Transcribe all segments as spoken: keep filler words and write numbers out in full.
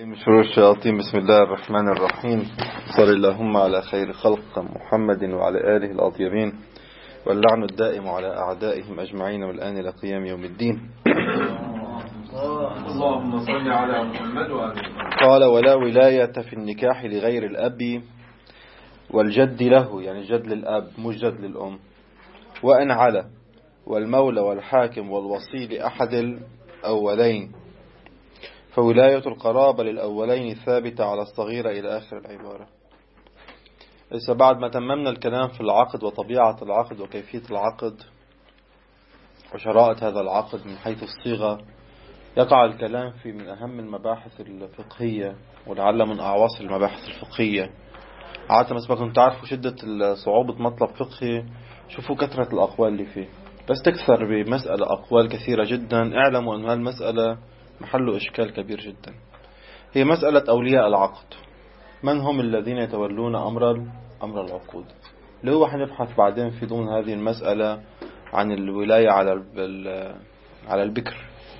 من شرور الشياطين. بسم الله الرحمن الرحيم. صلى اللهم على خير خلق محمد وعلى آله الأطيبين، واللعن الدائم على أعدائهم أجمعين والآن إلى قيام يوم الدين. اللهم صل على محمد وآله. قال: ولا ولاية في النكاح لغير الأب والجد له، يعني الجد للأب مش جد للأم، وإن على، والمولى والحاكم والوصي لأحد الأولين، فولاية القرابة للأولين ثابتة على الصغيرة إلى آخر العبارة. لسه بعد ما تممنا الكلام في العقد وطبيعة العقد وكيفية العقد وشرائط هذا العقد من حيث الصيغة، يقع الكلام في من أهم المباحث الفقهية، ولعل من أعواصر المباحث الفقهية. عادة مثل ما كنت تعرفوا شدة صعوبة مطلب فقهي، شوفوا كثرة الأقوال اللي فيه. بس تكثر بمسألة أقوال كثيرة جدا، اعلموا أن هالمسألة محل إشكال كبير جدا. هي مسألة أولياء العقد، من هم الذين يتولون أمر أمر العقود، اللي هو حنبحث بعدين في ضمن هذه المسألة عن الولاية على على البكر.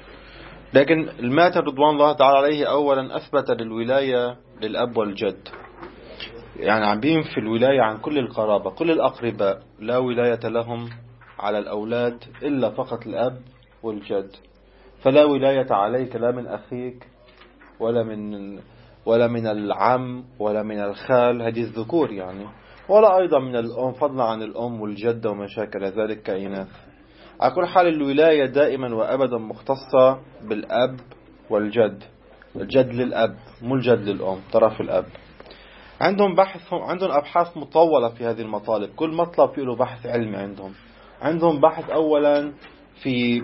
لكن الماتن رضوان الله تعالى عليه أولا أثبت الولاية للأب والجد، يعني عم بينفي الولاية عن كل القرابة، كل الأقرباء لا ولاية لهم على الأولاد إلا فقط الأب والجد. فلا ولاية عليك لا من أخيك ولا من ولا من العم ولا من الخال، هذه الذكور يعني، ولا أيضا من الأم، فضلا عن الأم والجدة وما شاكل ذلك كإناث. على كل حال الولاية دائما وأبدا مختصة بالأب والجد، الجد للأب مو الجد للأم، طرف الأب. عندهم بحث، عندهم أبحاث مطولة في هذه المطالب، كل مطلب فيه له بحث علمي. عندهم عندهم بحث أولا في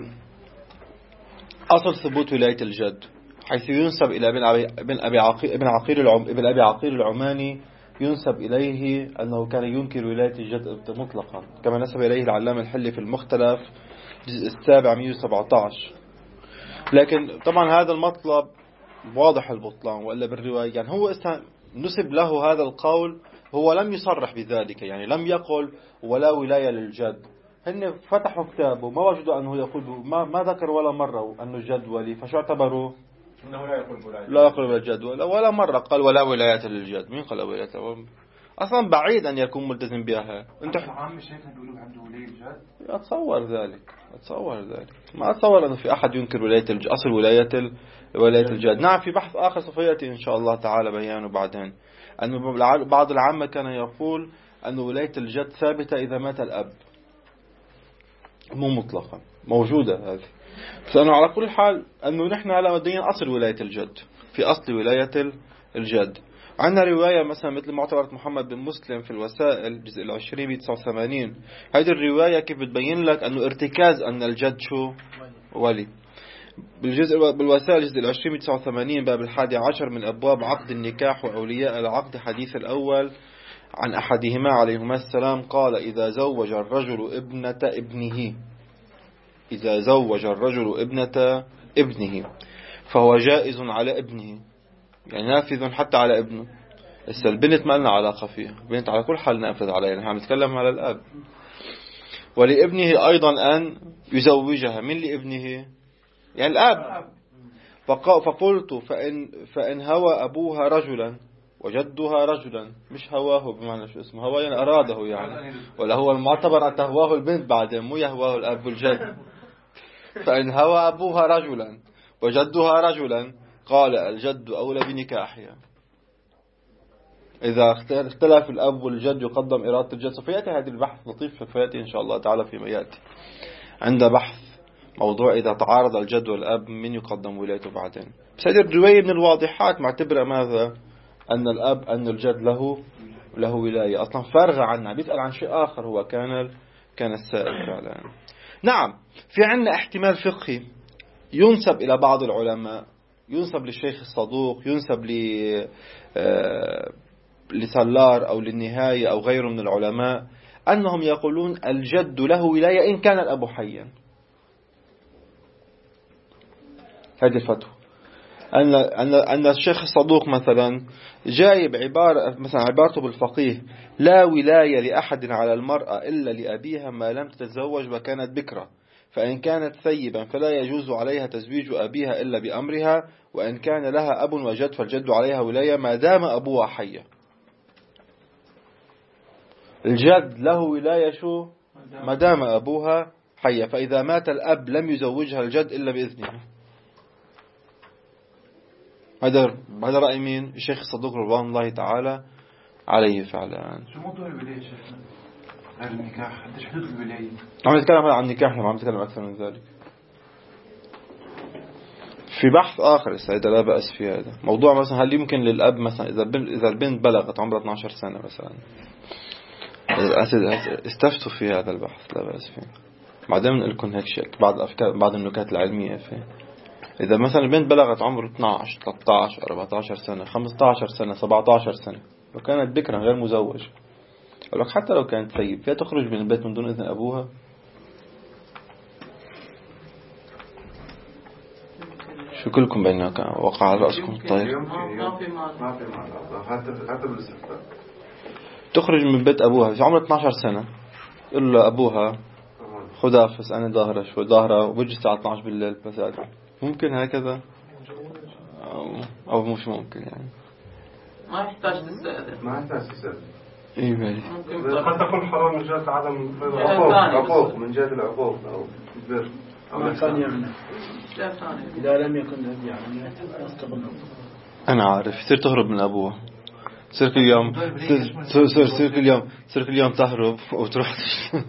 أصل ثبوت ولاية الجد، حيث ينسب إلى ابن أبي ابن أبي عقيل ابن عقيل العم ابن أبي عقيل العماني، ينسب إليه أنه كان ينكر ولاية الجد مطلقا، كما نسب إليه العلامة الحلي في المختلف الجزء السابع مئة وسبعة عشر. لكن طبعا هذا المطلب واضح البطلان، وإلا بالرواية يعني هو نسب له هذا القول، هو لم يصرح بذلك، يعني لم يقل ولا ولاية للجد. هن فتحوا كتابه ما وجدوا أنه يقول، ما, ما ذكر ولا مرة أنه الجد ولي، فشو اعتبروا؟ إنه لا يقول ولاية، لا يقول بالجد، ولا, ولا مرة قال ولا ولاية للجد. مين قال ولاية؟ أصلا بعيد أن يكون ملتزم بها. أنت عم الشيخ بيقولوا عنده ولاية الجد؟ أتصور ذلك، أتصور ذلك ما أتصور أنه في أحد ينكر ولاية الجد، أصل ولاية ال... ولاية الجد. نعم في بحث آخر سوف يأتي إن شاء الله تعالى بيانه بعدين، أن بعض العامة كان يقول أن ولاية الجد ثابتة إذا مات الأب، مو مطلقا موجودة هذه. فأنا على كل حال أنه نحن على مدين أصل ولاية الجد، في أصل ولاية الجد. عندنا رواية مثلا مثل معتبرة محمد بن مسلم في الوسائل الجزء العشرين مئة وتسعة وثمانين. هذه الرواية كيف بتبين لك أنه ارتكاز أن الجد شو ولي. بالجزء بالوسائل الجزء العشرين مئة وتسعة وثمانين باب الحادي عشر من أبواب عقد النكاح وأولياء العقد، حديث الأول عن أحدهما عليهما السلام قال: إذا زوج الرجل ابنة ابنه إذا زوج الرجل ابنة ابنه فهو جائز على ابنه، يعني نافذ حتى على ابنه. السا البنت ما لنا علاقة فيها، البنت على كل حال نافذ عليها، يعني نحن نتكلم على الأب. ولابنه أيضا أن يزوجها. من لابنه؟ يعني الأب. فقلت فإن, فإن هوى أبوها رجلا وجدها رجلا، مش هواه بمعنى شو اسمه هوى، يعني أراده يعني، ولا هو المعتبر أن تهواه البنت بعدين، مو يهواه الأب والجد. فإن هوى أبوها رجلا وجدها رجلا قال: الجد أولى بنكاحها. إذا اختلف الأب والجد يقدم إرادة الجد. فيأتي هذه البحث لطيف، فيأتي إن شاء الله تعالى فيما يأتي عند بحث موضوع إذا تعارض الجد والأب من يقدم ولايته بعدين. بس هذه الرواية من الواضحات معتبرة ماذا؟ أن الأب أن الجد له له ولاية، أصلا فارغة عنها، بيسأل عن شيء آخر هو كان كان السائل فعلا. نعم في عندنا احتمال فقهي ينسب إلى بعض العلماء، ينسب للشيخ الصدوق، ينسب ل لسلار أو للنهاية أو غيره من العلماء، أنهم يقولون الجد له ولاية إن كان الأب حيا. هذه الفتوى أن أن أن الشيخ الصدوق مثلا جايب عبارة، مثلا عبارته بالفقيه: لا ولاية لأحد على المرأة إلا لأبيها ما لم تتزوج وكانت بكرة، فإن كانت ثيبا فلا يجوز عليها تزويج أبيها إلا بأمرها، وإن كان لها أب وجد فالجد عليها ولاية ما دام أبوها حيا. الجد له ولاية شو؟ ما دام أبوها حيا. فإذا مات الأب لم يزوجها الجد إلا بإذنه. هذا هذا رأي مين؟ الشيخ الصدوق رضوان الله تعالى عليه فعلا. شو موضوع الولاية شيخنا؟ غير النكاح، قديش حدود الولاية؟ عم نتكلم عن النكاح، ما عم نتكلم أكثر من ذلك. في بحث آخر إذا لا بأس في هذا موضوع، مثلا هل يمكن للأب مثلا إذا إذا البنت بلغت عمرها اثنتي عشرة سنة مثلا، استفتوا في هذا البحث، لا بأس فيه. بعدين نقول هيك شيء بعض الأفكار بعض النكات العلمية فيه. إذا مثلا البنت بلغت عمر اثني عشر ثلاثة عشر أربعة عشر سنة خمسة عشر سنة سبعة عشر سنة لو كانت بكرا غير مزوج، أقول لك حتى لو كانت ثيب فيها تخرج من البيت من دون إذن أبوها؟ شو كلكم بينك وقع على رأسكم الطير؟ ما في ما في مال حتى حتى بالاستفتاء تخرج من بيت أبوها في عمر اثنتي عشرة سنة، يقول له أبوها خدها فس أنا ظاهرة شو ظاهرة وبيجي الساعة اثنتي عشرة بالليل بس. ممكن هكذا أو, أو مش ممكن يعني ما يحتاج تستأذن ما يحتاج تستأذن. إيه بالي قد تكون حرام من جهة عدم عقوق من جهة العقوق أو البر أو ثانية إذا لم يكن يعني يستقبل. أنا عارف يصير تهرب من أبوها، صير كل يوم صير صير صير كل يوم صير كل يوم تهرب وتروح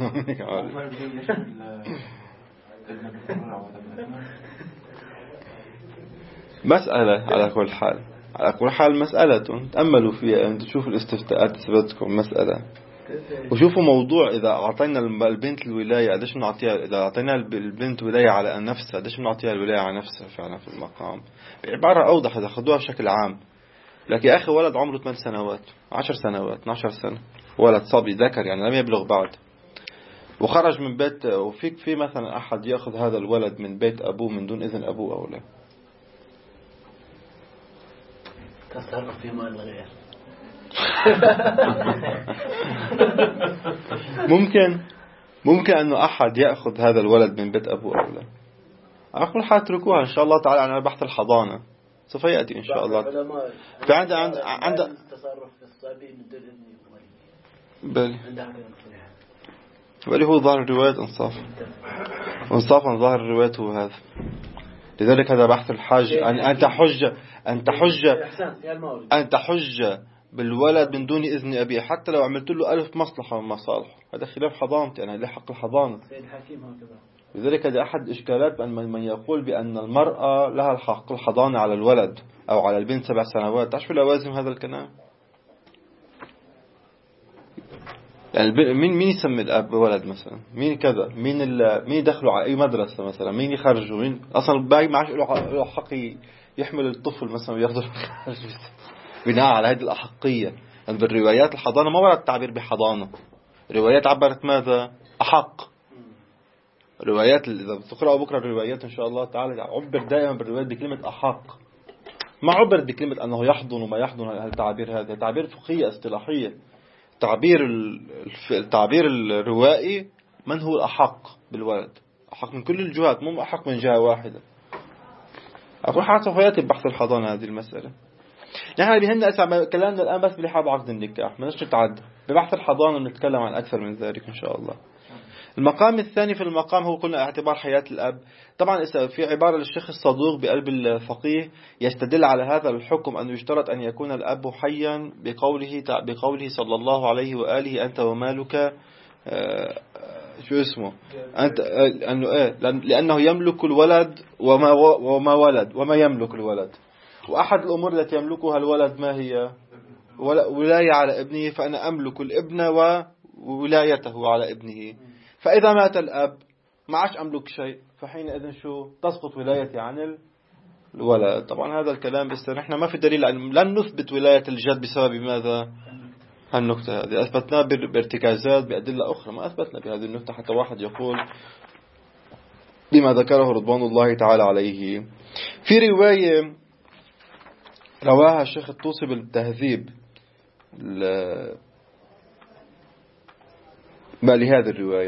مسألة على كل حال على كل حال مسألة تأملوا فيها أنتم تشوفوا الاستفتاءات تثبتكم مسألة، وشوفوا موضوع إذا أعطينا البنت الولاية قديش بنعطيها، إذا أعطينا البنت ولاية على نفسها قديش بنعطيها الولاية على نفسها فعلا في المقام بعبارة أوضح إذا خدوها بشكل عام. لكن يا أخي ولد عمره ثمان سنوات عشر سنوات اثنتي عشرة سنة، ولد صبي ذكر يعني لم يبلغ بعد، وخرج من بيت، وفيك في مثلا أحد يأخذ هذا الولد من بيت أبوه من دون إذن أبوه أو لا؟ تصرف في مال الغير. ممكن ممكن أنه أحد يأخذ هذا الولد من بيت أبوه أو لا. أقول حاتركوها إن شاء الله تعالى عن بحث الحضانة سوف يأتي إن شاء الله. في عند عند عند التصرف في الصبي من دون إذن بل بل هو ظاهر الروايات إنصافا وإنصافا ظاهر الروايات هو هذا. لذلك هذا بحث الحاج أن أن تحج أن تحج أن تحج بالولد من دون إذن أبيه حتى لو عملت له ألف مصلحة من مصالح، هذا خلاف حضانتي أنا له حق الحضانة. لذلك هذا أحد إشكالات من يقول بأن المرأة لها الحق الحضانة على الولد أو على البنت سبع سنوات. تعرف لوازم هذا الكلام؟ يعني مين مين يسمي الأب ولد مثلا؟ مين كذا؟ مين مين يدخله على أي مدرسة مثلا؟ مين يخرجه؟ مين أصلا باقي معش له حق يحمل الطفل مثلا وياخذه خارج بناء على هذه الأحقية؟ يعني بالروايات الحضانة ما ورد تعبير بحضانة، روايات عبرت ماذا؟ أحق. روايات إذا بتقرأوا بكرة الروايات إن شاء الله تعالى عبر دائما بالروايات بكلمة أحق، ما عبر بكلمة أنه يحضن وما يحضن. التعبير هذا تعبير فقهية اصطلاحية. تعبير التعبير الروائي من هو الأحق بالولد؟ أحق من كل الجهات مو أحق من جهة واحدة. أقول حتى سوف يأتي بحث الحضانة هذه المسألة. نحن بهمنا أسمع كلامنا الآن بس بلحاب عقد النكاح، ما نش نتعدى ببحث الحضانة نتكلم عن أكثر من ذلك إن شاء الله. المقام الثاني في المقام هو قلنا اعتبار حياة الأب. طبعا في عبارة للشيخ الصدوق بقلب الفقيه يستدل على هذا الحكم أنه يشترط أن يكون الأب حيا بقوله بقوله صلى الله عليه وآله أنت ومالك شو اسمه أنت أنه إيه لأنه يملك الولد وما وما ولد وما يملك الولد، وأحد الأمور التي يملكها الولد ما هي؟ ولاية على ابنه، فأنا أملك الابن وولايته على ابنه. فإذا مات الأب ما عادش أملك شيء، فحينئذ شو تسقط ولايتي عن الولد. طبعا هذا الكلام بس نحن ما في دليل لن نثبت ولاية الجد بسبب ماذا؟ النكتة هذه أثبتناه بارتكازات بأدلة أخرى، ما أثبتنا بهذه النكتة حتى واحد يقول بما ذكره رضوان الله تعالى عليه. في رواية رواها الشيخ الطوسي بالتهذيب ما لهذه الرواية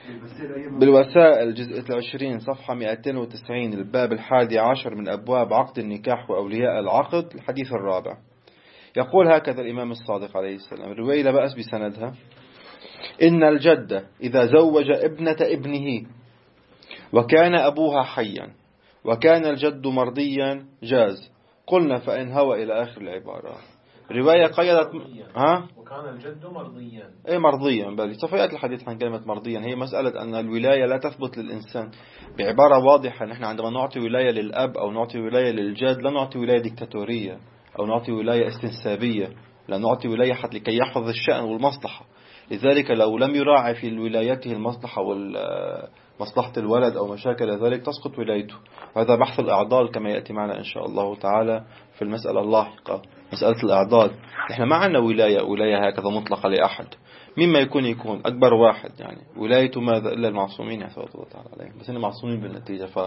بالوسائل جزء العشرين صفحة مئتين وتسعين الباب الحادي عشر من أبواب عقد النكاح وأولياء العقد الحديث الرابع. يقول هكذا الإمام الصادق عليه السلام، الرواية لا بأس بسندها: إن الجد إذا زوج ابنة ابنه وكان أبوها حيا وكان الجد مرضيا جاز. قلنا فإن هوى إلى آخر العبارة. رواية قيدت ها وكان الجد مرضيا. إيه مرضيا؟ بل صفيات الحديث عن كلمة مرضيا هي مسألة أن الولاية لا تثبت للإنسان بعبارة واضحة. نحن عندما نعطي ولاية للأب أو نعطي ولاية للجد لا نعطي ولاية ديكتاتورية أو نعطي ولاية استنسابية، لا نعطي ولاية حتى لكي يحفظ الشأن والمصلحة. لذلك لو لم يراعي في ولايته المصلحة ومصلحة الولد أو مشاكل ذلك تسقط ولايته. هذا بحث الأعضال كما يأتي معنا إن شاء الله تعالى في المسألة اللاحقة، مسألة الأعضال. نحن ما عندنا ولاية ولاية هكذا مطلقة لأحد، مما يكون يكون أكبر واحد يعني ولايته ماذا إلا المعصومين يا سيد الله تعالى عليهم، بس إنهم معصومين بالنتيجة ف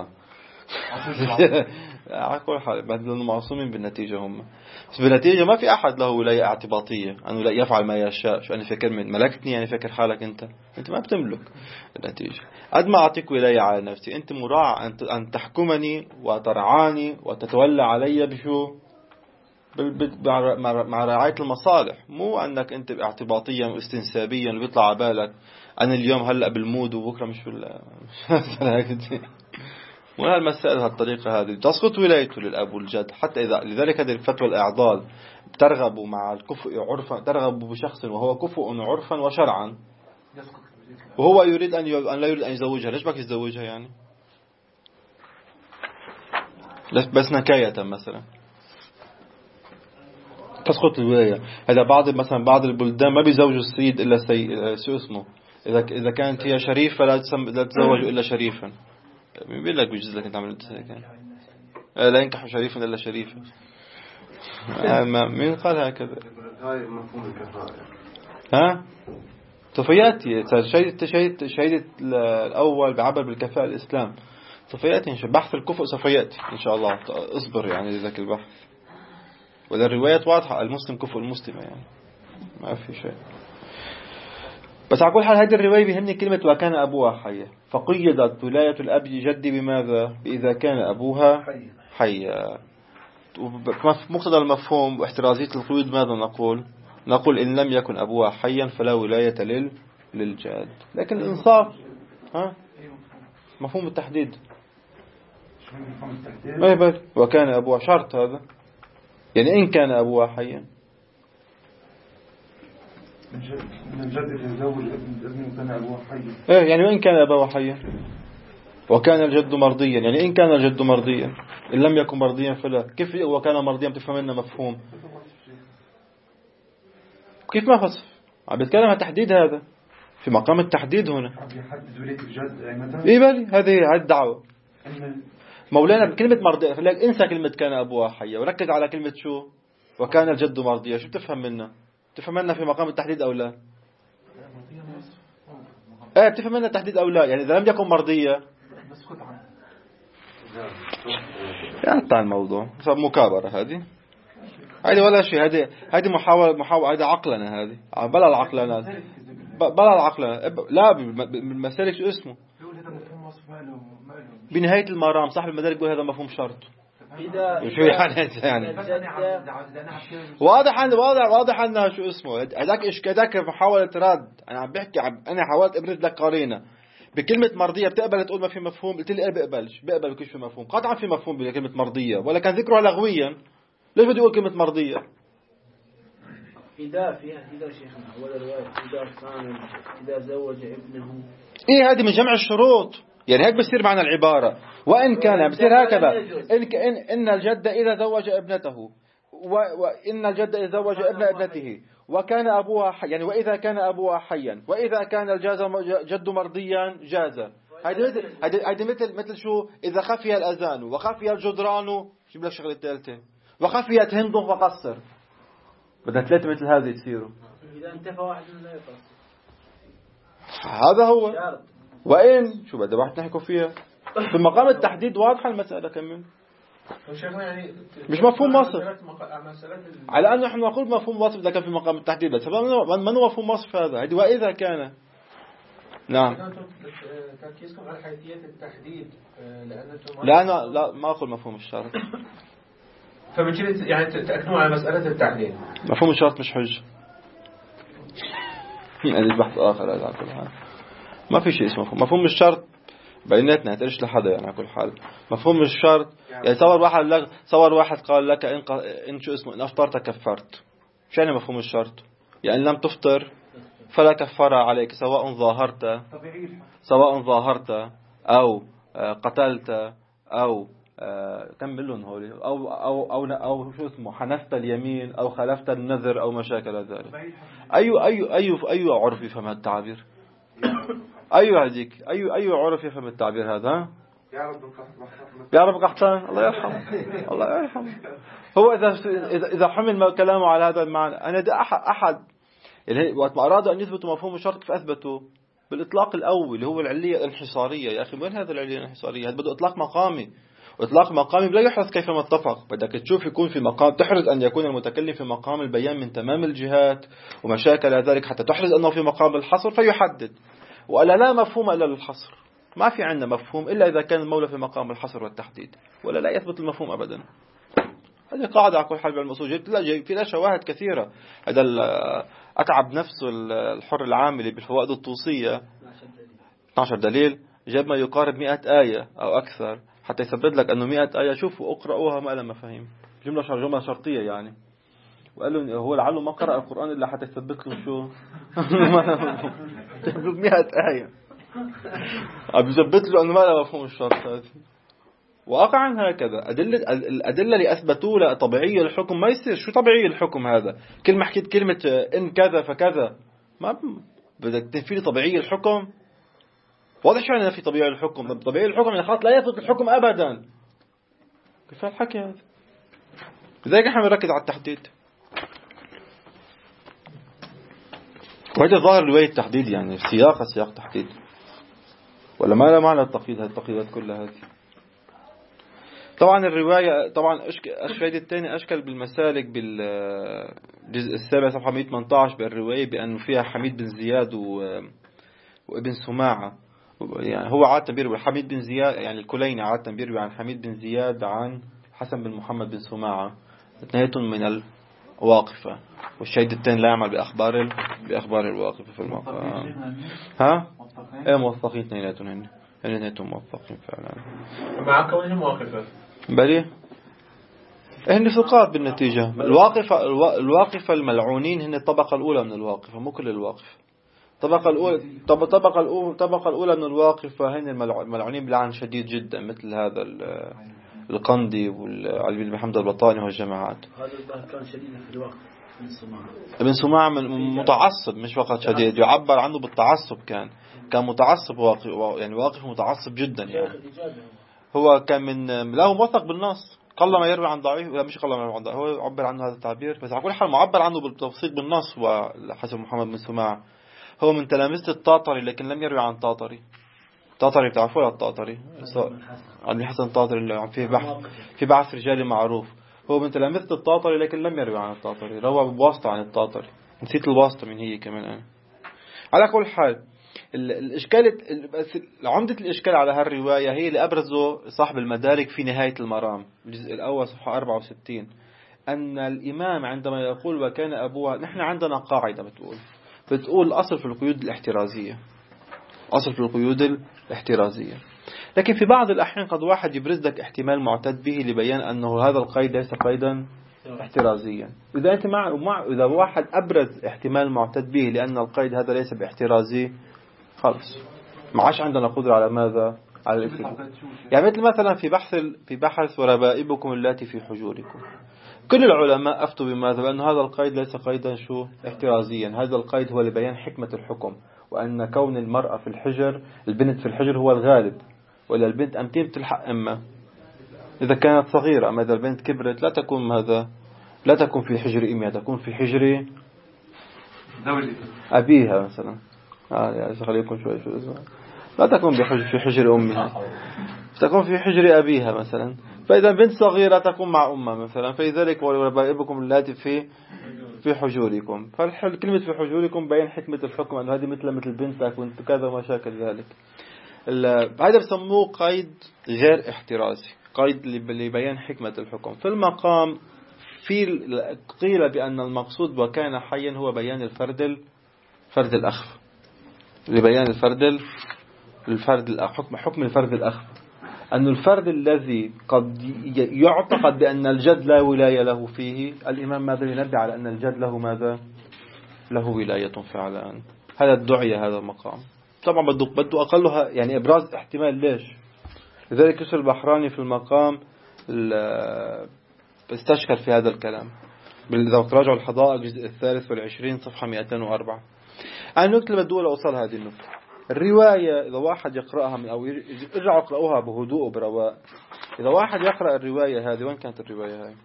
على حال بدل معصومين بالنتيجة هم، بس بالنتيجة ما في أحد له ولاية اعتباطية أنه لا يفعل ما يشاء. شو أنا فكر من ملكتني يعني فكر حالك أنت أنت ما بتملك النتيجة. قد ما أعطيك ولاية على نفسي أنت مراع أن تحكمني وترعاني وتتولى علي بشو مع رعاية المصالح، مو أنك أنت اعتباطيا واستنسابيا ويطلع على بالك أنا اليوم هلأ بالمود وبكرة مش بال وهذا المسائل هالطريقة هذه تسقط ولايته للأب والجد. حتى إذا لذلك هذه الفتوى الإعضال ترغب مع الكفء عرفا، ترغب بشخص وهو كفء عرفا وشرعا وهو يريد أن أن لا يريد أن يزوجها. ليش بك يتزوجها يعني؟ بس نكاية مثلا تسقط الولاية. هذا بعض مثلا بعض البلدان ما بيزوجوا السيد إلا سي شو اسمه إذا إذا كانت هي شريفة لا لا تزوج إلا شريفا. مين بيقول لك بيجوز لك أنت عملت هيك؟ لا ينكح شريفا إلا شريفا. مين قال هكذا؟ هاي مفهوم الكفاءة. ها؟ صفياتي شهيد شهيد شهيد الأول بعبر بالكفاءة الإسلام. صفياتي إن شاء بحث الكفء صفياتي إن شاء الله. اصبر يعني لذاك البحث. وذا الروايات واضحة المسلم كفء المسلمة يعني ما في شيء. بس على كل حال هذه الرواية بيهمني كلمة وكان أبوها حيا، فقيدت ولاية الأب جدي بماذا؟ بإذا كان أبوها حيا. مقتضى المفهوم واحترازية القيود ماذا نقول؟ نقول إن لم يكن أبوها حيا فلا ولاية لل للجد. لكن الإنصاف ها مفهوم التحديد ما يبقى وكان أبوها شرط هذا يعني إن كان أبوها حيا من الجد يتزوج ابن كان أبوه حيا. إيه يعني وإن كان أبوه حيا وكان الجد مرضيا يعني إن كان الجد مرضيا إن لم يكن مرضيا فلا. كيف وكان مرضيا بتفهم لنا مفهوم كيف ما فصف عم بتكلم عن تحديد هذا في مقام التحديد هنا. إيه بالي هذه هذه الدعوة مولانا بكلمة مرضية. خليك انسى كلمة كان أبوها حيا وركز على كلمة شو وكان الجد مرضيا. شو بتفهم منا؟ تفهم منا في مقام التحديد أو لا؟ ايه بتفهم منا التحديد أو لا؟ يعني إذا لم يكن مرضية يعني طال الموضوع صار مكابرة هذه هذه ولا شيء. هذه هذه محاولة محاولة هذه عقلنا هذه بلا العقلنا بلا العقلنا لا بالمسالك شو اسمه بنهاية المرام صاحب المدارك يقول هذا مفهوم شرط. شو يعني يعني واضح أن واضح واضح أنها شو اسمه هذاك إيش كذاك محاولة رد. أنا عم بحكي أنا حاولت أبرز لك قرينة بكلمة مرضية بتقبل تقول ما في مفهوم. قلت لي بقبلش بقبل كيف في مفهوم. قطعا في مفهوم بكلمة مرضية ولا كان ذكرها لغويا. ليش بدي أقول كلمة مرضية؟ إذا فيها إذا شيخنا أول رواية إذا كان إذا زوج ابنه إيه هذه من جمع الشروط يعني هيك بصير معنى العبارة. وإن كان بصير هكذا إن إن إن الجد إذا زوج ابنته وإن الجد إذا زوج ابن ابنته وكان أبوها حي يعني وإذا كان أبوها حيا وإذا كان الجاز جد مرضيا جاز. هذه مثل هذه مثل مثل شو إذا خفي الأذان وخفي الجدران جيب لك شغلة ثالثة وخفيت هند فقصر. بدنا ثلاثة مثل هذه تصيروا. إذا انتفى واحد لا يقصر. هذا هو. وإن شو بدنا واحد نحكوا فيها في مقام التحديد واضحة المسألة كمان يعني مش مفهوم وصف على أن نحن نقول مفهوم وصف إذا كان في مقام التحديد بس من هو مفهوم وصف هذا. هذه وإذا كان نعم. تركيزكم على حيثية التحديد لأن لا أنا لا ما أقول مفهوم الشرط. فبالتالي يعني تأكدون على مسألة التحديد. مفهوم الشرط مش حجة. يعني بحث آخر هذا على كل حال. ما في شيء اسمه مفهوم. مفهوم الشرط بيناتنا تقولش لحدا يعني على كل حال. مفهوم الشرط يعني صور واحد لك صور واحد قال لك إن ق... إن شو اسمه إن أفطرت كفرت. شو يعني مفهوم الشرط؟ يعني لم تفطر فلا كفارة عليك سواء ظاهرت سواء ظاهرت أو قتلت أو كمل لهم هولي أو أو أو أو شو اسمه حنفت اليمين أو خلفت النذر أو ما شاكل ذلك. أي أي أي أي عرف يفهم التعبير؟ أي هذيك أي أي عرف يفهم التعبير هذا؟ يا رب قحطان الله يرحمه الله يرحمه. هو إذا إذا إذا حمل كلامه على هذا المعنى أنا ده أحد أحد اللي وقت ما أرادوا أن يثبتوا مفهوم الشرط فأثبتوا بالإطلاق الأول اللي هو العلية الانحصارية. يا أخي وين هذا العلية الانحصارية؟ هذا بده إطلاق مقامي، وإطلاق مقامي لا يحرز كيفما اتفق. بدك تشوف يكون في مقام تحرز أن يكون المتكلم في مقام البيان من تمام الجهات ومشاكل ذلك حتى تحرز أنه في مقام الحصر فيحدد. وألا لا مفهوم إلا للحصر. ما في عندنا مفهوم إلا إذا كان المولى في مقام الحصر والتحديد ولا لا يثبت المفهوم أبدا. هذه قاعدة على كل حال بالمصول. جبت لا في لها شواهد كثيرة. هذا أتعب نفسه الحر العاملي بالفوائد الطوسية اثني عشر دليل جاب ما يقارب مئة آية أو أكثر حتى يثبت لك أنه مئة آية شوفوا اقرأوها ما لها مفاهيم جملة شر جملة شرطية يعني. وقال له هو لعله ما قرأ القرآن إلا حتى يثبت له شو مئة آية عم يثبت له أنه ما لها مفهوم الشرط هذه. واقعا هكذا أدلة الأدلة اللي أثبتوا له طبيعية الحكم ما يصير. شو طبيعي الحكم هذا؟ كل ما حكيت كلمة إن كذا فكذا ما بدك تنفي طبيعي الحكم. واضح شو يعني في طبيعي الحكم؟ طبيعي الحكم يعني خلاص لا يثبت الحكم أبدا. كيف الحكي هذا؟ لذلك نحن بنركز على التحديد. وهذا ظاهر رواية التحديد يعني سياق سياق تحديد ولا ما لا معنى التقييد. هذه التقييدات كلها هذه طبعا الرواية طبعا الشهيد الثاني أشكل بالمسالك بالجزء السابع صفحة مئة وثمانية عشر بالرواية بأن فيها حميد بن زياد وابن سماعة. يعني هو عادة بيروي حميد بن زياد يعني الكليني عادة بيروي عن حميد بن زياد عن حسن بن محمد بن سماعة اثنيناتهم من الواقفة. والشهيد الثاني لا يعمل بأخبار بأخبار الواقفة في المقام. ها؟ ايه موثقين اثنيناتهم هن اثنيناتهم موثقين فعلا مع كونهم واقفة بلي هن ثقات بالنتيجة. الواقفة الواقفة الملعونين هن الطبقة الأولى من الواقفة مو كل الواقفة. الطبقة الأولى الطبقة الأولى الطبقة الأولى من الواقفة هن الملعونين بلعن شديد جدا مثل هذا القندي والعلي بن محمد البطاني والجماعات. هذا كان شديد في الواقف. ابن سماعة متعصب مش فقط شديد يعبر عنه بالتعصب. كان كان متعصب واقف يعني واقف متعصب جدا يعني. هو كان من له موثق بالنص قل ما يروي عن ضعيف ولا مش قل ما يروي عن ضعيف. هو يعبر عنه هذا التعبير بس على كل حال معبر عنه بالتوثيق بالنص. وحسن محمد بن سماعة هو من تلامذة الطاطري لكن لم يروي عن طاطري. طاطري بتعرفوا الطاطري عبد الحسن الطاطري اللي في بحث في بحث رجالي معروف. هو من تلامذة الطاطري لكن لم يروي عن الطاطري روى بواسطة عن الطاطري. نسيت الواسطة من هي كمان أنا. على كل حال الإشكال بس عمدة الإشكال على هالرواية هي اللي أبرزه صاحب المدارك في نهاية المرام الجزء الأول صفحة أربعة وستين أن الإمام عندما يقول وكان أبوها. نحن عندنا قاعدة بتقول بتقول الأصل في القيود الاحترازية أصل في القيود الاحترازية. لكن في بعض الأحيان قد واحد يبرز لك احتمال معتد به لبيان أنه هذا القيد ليس قيدا احترازيا. إذا أنت مع, مع إذا واحد أبرز احتمال معتد به لأن القيد هذا ليس باحترازي خلص ما عادش عندنا قدرة على ماذا على الاكتفاء. يعني مثل مثلا في بحث في بحث وربائبكم اللاتي في حجوركم كل العلماء أفتوا بماذا بأن هذا القيد ليس قيدا شو احترازيا. هذا القيد هو لبيان حكمة الحكم وأن كون المرأة في الحجر البنت في الحجر هو الغالب. ولا البنت أمتين بتلحق أمها إذا كانت صغيرة. أما إذا البنت كبرت لا تكون ماذا لا تكون في حجر أمها تكون في حجر أبيها مثلا. آه يا خليكم شوي شو اسمه لا تكون بحجر في حجر أمها تكون في حجر أبيها مثلا. فإذا بنت صغيرة تكون مع أمها مثلا. فلذلك وربائبكم اللاتي في في حجوركم. فالكلمة في حجوركم بين حكمة الحكم أنه هذه مثل مثل بنتك وانت كذا وما شاكل ذلك. هذا بسموه قيد غير احترازي، قيد اللي بيان حكمة الحكم. في المقام في قيل بأن المقصود وكان حيا هو بيان الفرد الفرد الأخف، لبيان الفرد الفرد الحكم حكم الفرد الأخف، أن الفرد الذي قد يعتقد بأن الجد لا ولاية له فيه، الإمام ماذا ينبه على أن الجد له ماذا له ولاية فعلا. هذا الدعية هذا المقام. طبعا بده بده أقلها يعني إبراز احتمال ليش. لذلك يشر البحراني في المقام استشكل في هذا الكلام. إذا تراجعوا الحدائق الجزء الثالث والعشرين صفحة مئتين وأربعة. أنا نكتب بدو لأوصل هذه النقطة. الرواية إذا واحد يقرأها من أو يرجع يقرأوها بهدوء وبرواء. إذا واحد يقرأ الرواية هذه، وين كانت الرواية هاي؟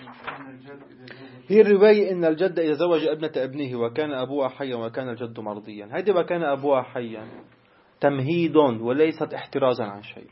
هي الرواية إن الجد إذا زوج ابنة ابنه وكان أبوها حيا وكان الجد مرضيا، هذه وكان أبوها حيا تمهيد وليست احترازا عن شيء.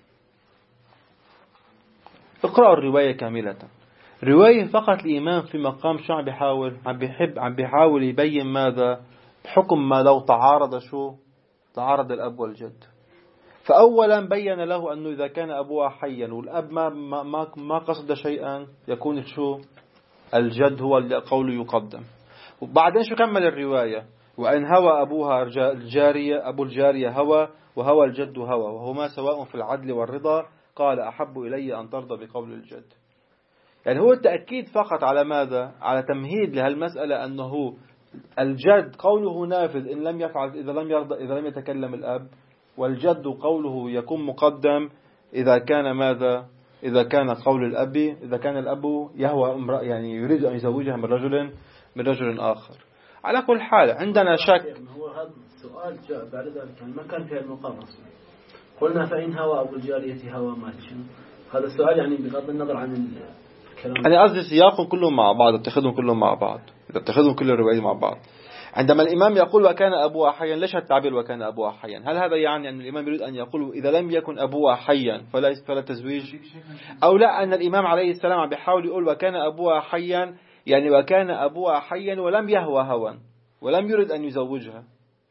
اقرأوا الرواية كاملة. رواية فقط الإمام في مقام شو عم بيحاول عم بيحب عم بيحاول يبين ماذا حكم ما لو تعارض شو تعارض الأب والجد. فأولا بين له أنه إذا كان أبوها حيا والأب ما ما ما قصد شيئا يكون شو الجد هو اللي قوله يقدم. وبعدين شو كمل الرواية؟ وأن هوى أبوها الجارية أبو الجارية هوى وهوى الجد هوى وهما سواء في العدل والرضا، قال أحب إلي أن ترضى بقول الجد. يعني هو التأكيد فقط على ماذا؟ على تمهيد لهالمسألة أنه الجد قوله نافذ إن لم يفعل إذا لم يرضى إذا لم يتكلم الأب، والجد قوله يكون مقدم إذا كان ماذا؟ إذا كان قول الأب إذا كان الأب يهوى امرأة يعني يريد أن يزوجها من رجل من رجل آخر. على كل حال عندنا شك. هو هذا السؤال جاء بعد ذلك ما كان في المقام أصلا. قلنا فإن هوى أبو الجارية هوى ما شنو هذا السؤال يعني بغض النظر عن الكلام. أنا قصدي سياقهم كلهم مع بعض، اتخذهم كلهم مع بعض، اتخذهم كل الروايات مع بعض. عندما الإمام يقول وكان أبوها حيا، ليش التعبير وكان أبوها حيا؟ هل هذا يعني أن الإمام يريد أن يقول إذا لم يكن أبوها حيا فلا فلا تزويج؟ أو لا أن الإمام عليه السلام عم بيحاول يقول وكان أبوها حيا يعني وكان أبوها حيا ولم يهوى هوى ولم يريد أن يزوجها.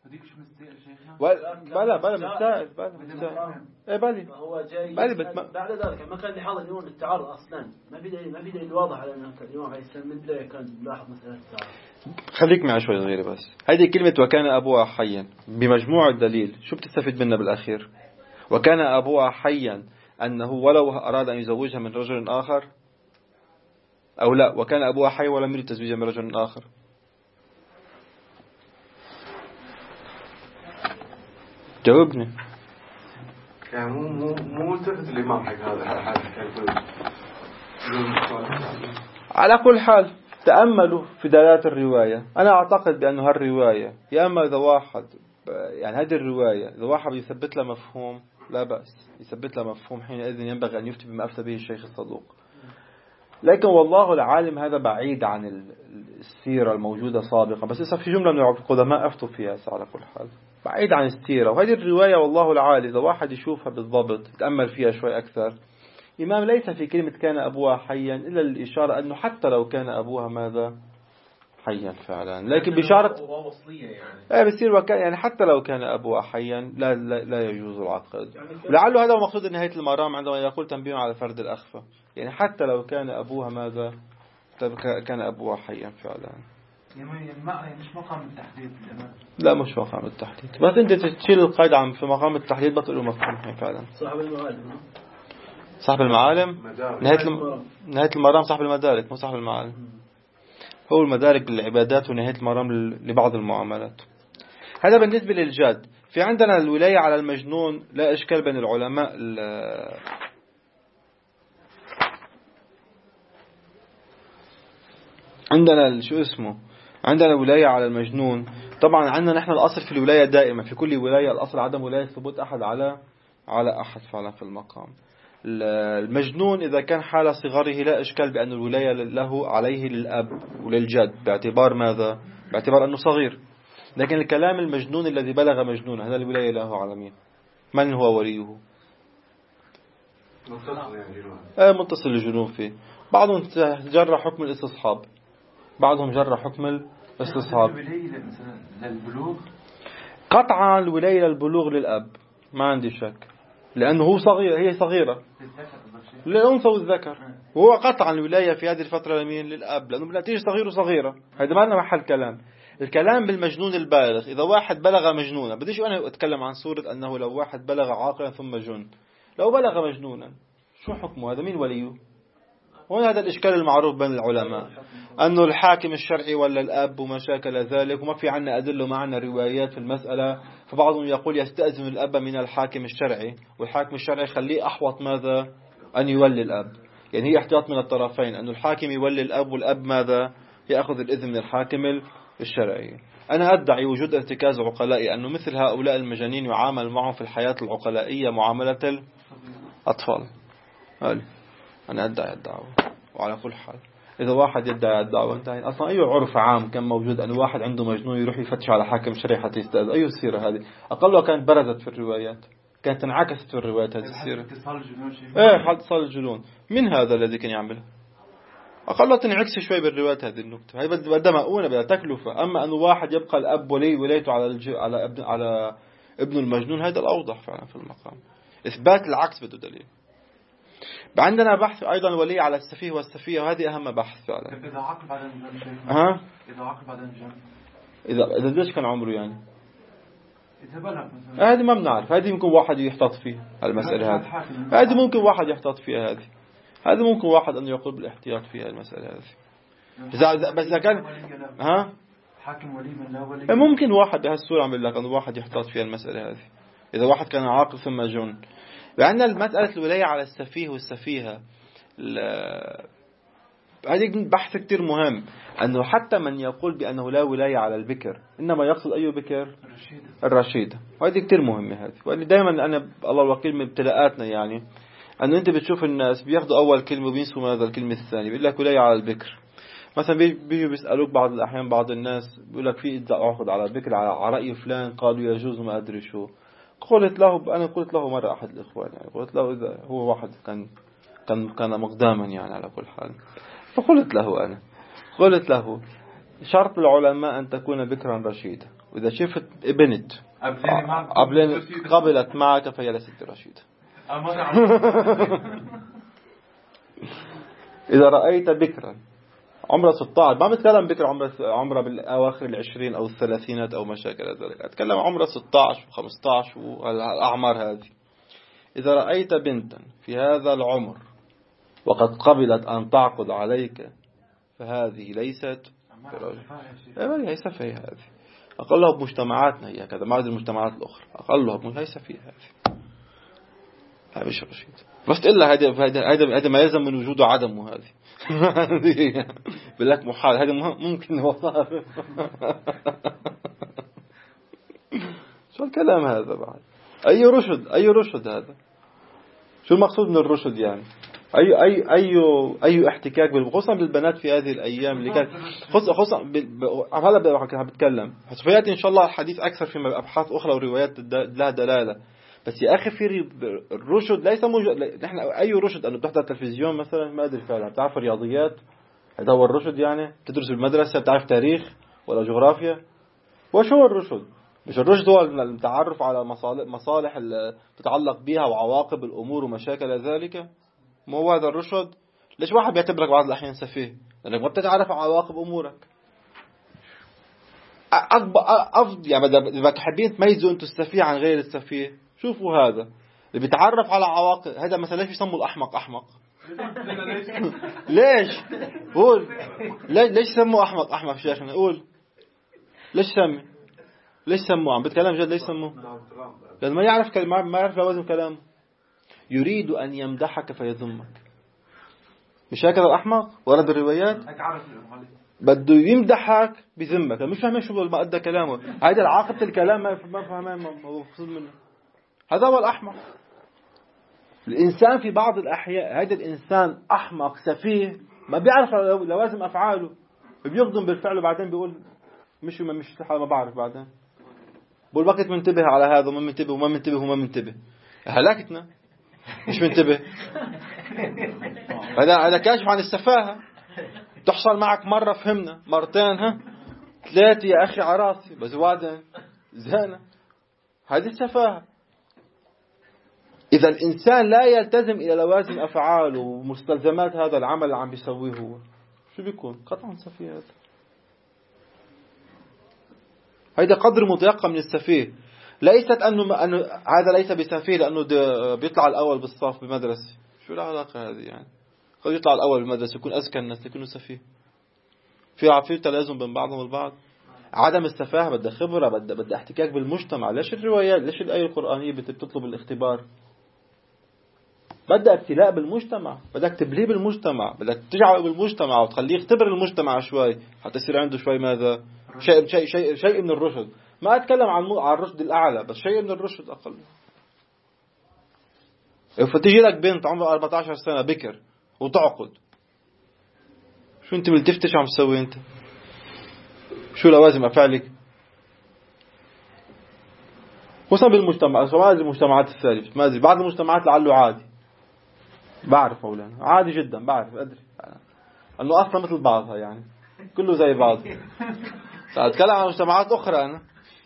بلا بلا مستائل بلا مستائل ايه بالي هو جاي بالي بعد ذلك ما كان لحاظة اليوم التعارض أصلا ما بدأ ما بدأ الواضح على أنه اليوم عليه السلام من البداية كان لاحظ مسألة التعارض. خليك معي شوي صغيرة بس. هذه كلمة وكان أبوها حيا بمجموع الدليل شو بتستفيد منها بالأخير؟ وكان أبوها حيا أنه ولو أراد أن يزوجها من رجل آخر أو لا وكان أبوها حيا ولم يريد تزويجها من رجل آخر. جاوبني. يعني مو مو مو ملتفت الإمام حق هذا هذا على كل حال تأملوا في دلالات الرواية. أنا أعتقد بأن هالرواية يا أما إذا واحد يعني هذه الرواية إذا واحد يثبت له مفهوم لا بأس يثبت له مفهوم، حينئذ ينبغي أن يفتي بما أفتى به الشيخ الصدوق. لكن والله العالم هذا بعيد عن السيرة الموجودة سابقا، بس إذا في جملة من القدماء أفتوا فيها على كل حال بعيد عن السيرة. وهذه الرواية والله العالي إذا واحد يشوفها بالضبط يتأمل فيها شوي أكثر، إمام ليس في كلمة كان أبوها حيا إلا الإشارة أنه حتى لو كان أبوها ماذا حيا فعلا، لكن بشارة يعني بصير وكان يعني حتى لو كان أبوها حيا لا لا, لا يجوز العقد. ولعله هذا هو مقصود نهاية المرام عندما يقول تنبيه على فرد الأخفى، يعني حتى لو كان أبوها ماذا كان أبوها حيا فعلا. يعني مش مقام التحديد. لا مش مقام التحديد، بس أنت تشيل القيد عن في مقام التحديد بطل مفهوم فعلا. صاحب المعالم صاحب المعالم نهاية الم... نهاية المرام صاحب المدارك مو صاحب المعالم. هو المدارك بالعبادات ونهاية المرام لبعض المعاملات. هذا بالنسبة للجاد. في عندنا الولاية على المجنون لا إشكال بين العلماء ال... عندنا شو اسمه عندنا ولاية على المجنون. طبعا عندنا نحن الأصل في الولاية دائما في كل ولاية الأصل عدم ولاية ثبوت أحد على على أحد فعلا في المقام. المجنون إذا كان حال صغره لا إشكال بأن الولاية له عليه للأب وللجد باعتبار ماذا باعتبار أنه صغير. لكن الكلام المجنون الذي بلغ مجنون هذا الولاية له على مين؟ من هو وليه؟ متصل يعني آه متصل الجنون فيه. بعضهم جرى حكم الاستصحاب بعضهم جرى حكم الاستصحاب. للبلوغ قطعا الولاية للبلوغ للأب ما عندي شك، لأنه هو صغير، هي صغيرة للأنثى والذكر، وهو قطعا الولاية في هذه الفترة لمين؟ للأب، لأنه بنتيجة صغير وصغيرة. هذا ما لنا محل كلام. الكلام بالمجنون البالغ، إذا واحد بلغ مجنونا، بديش أنا أتكلم عن صورة أنه لو واحد بلغ عاقلا ثم جن، لو بلغ مجنونا شو حكمه؟ هذا مين وليه؟ هنا هذا الإشكال المعروف بين العلماء، أنه الحاكم الشرعي ولا الأب وما شاكل ذلك، وما في عنا أدلة وما عنا روايات في المسألة. فبعضهم يقول يستأذن الأب من الحاكم الشرعي، والحاكم الشرعي خليه أحوط ماذا؟ أن يولي الأب. يعني هي احتياط من الطرفين، أن الحاكم يولي الأب والأب ماذا؟ يأخذ الإذن من الحاكم الشرعي. أنا أدعي وجود ارتكاز عقلائي، أنه مثل هؤلاء المجانين يعامل معهم في الحياة العقلائية معاملة الأطفال. أنا أدعي الدعوة. وعلى كل حال إذا واحد يدعي الدعوة انتهي. أصلا أي عرف عام كان موجود أن واحد عنده مجنون يروح يفتش على حاكم شرعي حتى يستأذن؟ أي سيرة هذه؟ أقلها كانت برزت في الروايات، كانت انعكست في الروايات هذه السيرة. إيه حد صال الجنون، من هذا الذي كان يعمله؟ أقلها تنعكس شوي بالروايات هذه النكتة. هي بدها مؤونة، بدها تكلفة. أما أنه واحد يبقى الأب ولي ولايته على الج... على ابن على ابن المجنون، هذا الأوضح فعلا في المقام. إثبات العكس بده دليل. عندنا بحث أيضا ولي على السفيه والسفية، وهذه أهم بحث فعلا. إذا عقل بعد الجنة. ها؟ إذا عقل بعد الجنة. إذا إذا ليش كان عمره يعني؟ إذا بلغ مثلا. هذه ما بنعرف، هذه ممكن واحد يحتاط فيها المسألة هذه. هذه ممكن واحد يحتاط فيها هذه. هذا ممكن واحد أن يقول بالاحتياط فيها المسألة هذه. إذا بس إذا كان ها؟ حاكم ولي من لا ولي. ممكن واحد بهالصورة عم لك أنه واحد يحتاط فيها المسألة هذه. إذا واحد كان عاقل ثم جن. لأن المسألة الولاية على السفيه والسفيهة هذه بحث كتير مهم، أنه حتى من يقول بأنه لا ولاية على البكر إنما يقصد أي بكر؟ الرشيدة. وهذه كتير مهمة هذه. وهذه دائما أنا الله الوكيل من ابتلاءاتنا، يعني أنه أنت بتشوف الناس بياخدوا أول كلمة وبينسوا ماذا الكلمة الثانية. بيقول لك ولاية على البكر، مثلا بيجوا بيسألوك بعض الأحيان بعض الناس بيقول لك في إدعاء عقد على البكر على رأي فلان، قالوا يجوز ما أدري شو. قلت له أنا قلت له مرة أحد الإخوان، يعني قلت له إذا هو واحد كان كان كان مقداما يعني على كل حال، فقلت له أنا قلت له شرط العلماء أن تكون بكرا رشيدة، وإذا شفت بنت قبلت معك فهي ليست رشيدة. إذا رأيت بكرا عمره ستة عشر، ما بتكلم بكرة عمره عمره بالأواخر العشرين أو الثلاثينات أو ما شاكل ذلك، أتكلم عمره ستة عشر وخمسة عشر والأعمار هذه. إذا رأيت بنتا في هذا العمر وقد قبلت أن تعقد عليك فهذه ليست برجل. هي سفيه هذه، أقلها بمجتمعاتنا هي كذا، ما هذه المجتمعات الأخرى أقلها ليس فيها هذه. هذا مش رشيد، بس إلا هذا هذا هذا ما يلزم من وجوده عدمه. هذه بالله محال، هذا ممكن والله. شو الكلام هذا بعد؟ أي رشد أي رشد هذا؟ شو المقصود من الرشد يعني؟ أي أي أي أي احتكاك خصوصا بالبنات في هذه الأيام اللي كانت خصوصا خصوصا هذا بتكلم فيأتي إن شاء الله الحديث أكثر في أبحاث أخرى وروايات لها دلالة. بس يا أخي في الرشد ليس موجود. نحن أي رشد أنه بتحضر تلفزيون مثلا ما أدري فعلا، بتعرف رياضيات هذا هو الرشد يعني؟ تدرس بالمدرسة بتعرف تاريخ ولا جغرافيا؟ وش هو الرشد؟ مش الرشد هو التعرف على مصالح مصالح تتعلق بها وعواقب الأمور ومشاكل ذلك؟ مو هذا الرشد؟ ليش واحد بيعتبرك بعض الأحيان سفيه؟ لأنك ما بتتعرف على عواقب أمورك. أفضل يعني إذا تحبين تميزوا أنتوا السفيه عن غير السفيه، شوفوا هذا اللي بيتعرف على عواقب. هذا مثلا ليش يسموا الأحمق أحمق؟ ليش؟ قول ليش سموا أحمق أحمق شيخنا؟ قول ليش سمي؟ ليش سموه؟ عم بتكلم جد ليش سموه؟ لأنه ما يعرف كلمة، ما يعرف لوازم كلامه. يريد أن يمدحك فيذمك، مش هكذا الأحمق ورد الروايات؟ بده يمدحك بذمك، مش فاهمين شو ما أدى كلامه. هذا العاقبة الكلام ما فهمان مفصول منه. هذا هو الأحمق. الإنسان في بعض الأحياء هذا الإنسان أحمق سفيه ما بيعرف لوازم أفعاله، بيقدم بالفعل وبعدين بيقول مش ما مش ما بعرف. بعدين بقول وقت منتبه على هذا وما منتبه وما منتبه وما منتبه، هلاكتنا مش منتبه. هذا هذا كاشف عن السفاهة. تحصل معك مرة فهمنا، مرتين ها، ثلاثة يا أخي على راسي، بس بعدين زينة. هذه السفاهة. إذا الإنسان لا يلتزم إلى لوازم أفعاله ومستلزمات هذا العمل اللي عم بيسويه هو، شو بيكون؟ قطعا سفيه. هذا هيدا قدر متيقن من السفيه. ليست أنه, أنه هذا ليس بسفيه لأنه بيطلع الأول بالصف بمدرسة. شو العلاقة هذه يعني؟ قد يطلع الأول بالمدرسة يكون أذكى الناس يكونوا سفيه. في عفيف تلازم بين بعضهم البعض. عدم السفاهة بدها خبرة، بدها بدها احتكاك بالمجتمع. ليش الروايات، ليش الآية القرآنية بتطلب الاختبار؟ بدها ابتلاء بالمجتمع، بدك تبليه بالمجتمع، بدك تجعله بالمجتمع وتخليه يختبر المجتمع شوي حتى يصير عنده شوي ماذا؟ شيء شيء شيء شيء من الرشد. ما أتكلم عن عن الرشد الأعلى، بس شيء من الرشد أقل. فتيجي لك بنت عمرها أربعة عشر سنة بكر وتعقد، شو أنت ملتفتش عم تسوي أنت؟ شو لوازم أفعالك؟ خصوصا بالمجتمع، ما أدري المجتمعات الثالثة، ما أدري بعض المجتمعات لعله عادي. بعرف مولانا عادي جدا، بعرف أدري أنه أصلا مثل بعضها يعني كله زي بعض. سأتكلم عن مجتمعات أخرى أنا.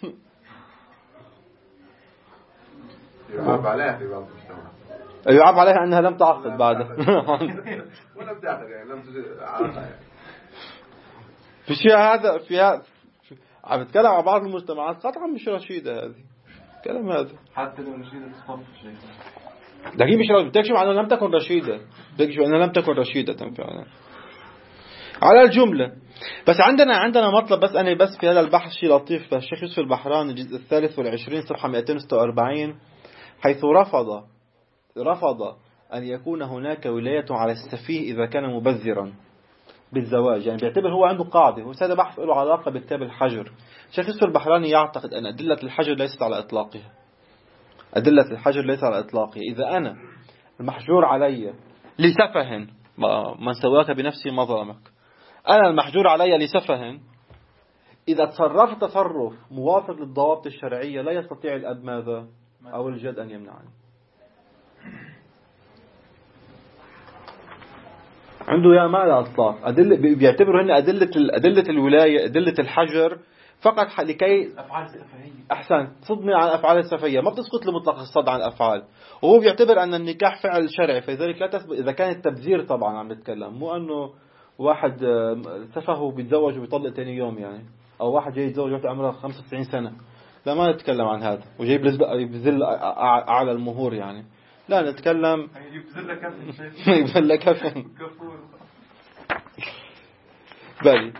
يعاب عليها في بعض المجتمعات، يعاب عليها أنها لم تعقد بعدها. ولا بتعقد يعني لم تجد عارفة يعني. في شيء هذا في هذا عم بتكلم عن بعض المجتمعات قطعا مش رشيدة هذه. كلام هذا حتى لو رشيدة تصف شيء. لكن مش رشيدة، بتكشف عنها لم تكن رشيدة، بتكشف عنها لم تكن رشيدة فعلا على الجملة. بس عندنا عندنا مطلب، بس أنا بس في هذا البحث شيء لطيف. الشيخ يوسف البحراني الجزء الثالث والعشرين صفحة مئتين وستة وأربعين، حيث رفض رفض أن يكون هناك ولاية على السفيه إذا كان مبذرا بالزواج. يعني بيعتبر هو عنده قاعدة، وهذا بحث له علاقة بكتاب الحجر. الشيخ يوسف البحراني يعتقد أن أدلة الحجر ليست على إطلاقها. أدلة الحجر ليست على إطلاقها. إذا أنا المحجور علي لسفه، من سواك بنفسه ما ظلمك، أنا المحجور علي لسفه، إذا تصرفت تصرف موافق للضوابط الشرعية لا يستطيع الأب ماذا أو الجد أن يمنعني. عنده يا ما لا إطلاق. أدلة بيعتبروا هن أدلة أدلة الولاية، أدلة الحجر فقط لكي أفعال سفهية. أحسن صدمة عن الأفعال السفهية، ما بتسقط لمطلق الصد عن الأفعال. وهو بيعتبر أن النكاح فعل شرعي، فلذلك لا تثبت إذا كان التبذير. طبعا عم نتكلم مو أنه واحد سفه بيتزوج وبيطلق تاني يوم يعني، أو واحد جاي يتزوج وقت عمره خمسة وتسعين سنة، لا ما نتكلم عن هذا. وجاي يبذل أعلى المهور يعني، لا نتكلم يبذل كفن يبذل كفن بالي.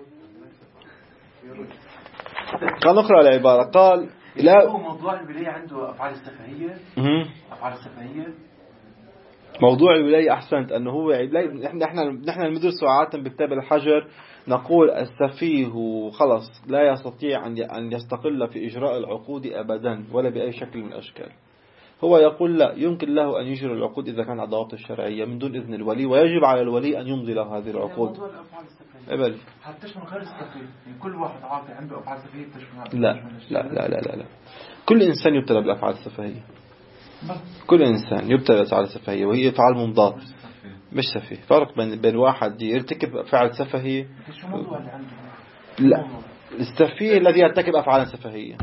قال نقرأ العبارة. قال لا هو موضوع الولاية عنده أفعال السفهية. أفعال السفهية موضوع الولاية أحسنت أنه هو نحن نحن نحن ندرس عادة بكتاب الحجر نقول السفيه خلص لا يستطيع أن أن يستقل في إجراء العقود أبدا ولا بأي شكل من الأشكال. هو يقول لا، يمكن له أن يجري العقود إذا كان على الضوابط الشرعية من دون إذن الولي، ويجب على الولي أن يمضي له هذه العقود. موضوع الأفعال السفهية إبل هتشمل غير السفيه، يعني كل واحد عاطي عنده أفعال سفهية تشمل. لا لا لا لا لا لا كل إنسان يبتلى بالأفعال السفهية. كل إنسان يبتلى بالأفعال السفهية وهي أفعال ممضاة مش سفيه. فرق بين بين واحد يرتكب فعل سفهي. شو موضوع اللي عنده؟ لا السفيه الذي يرتكب أفعالا سفهية.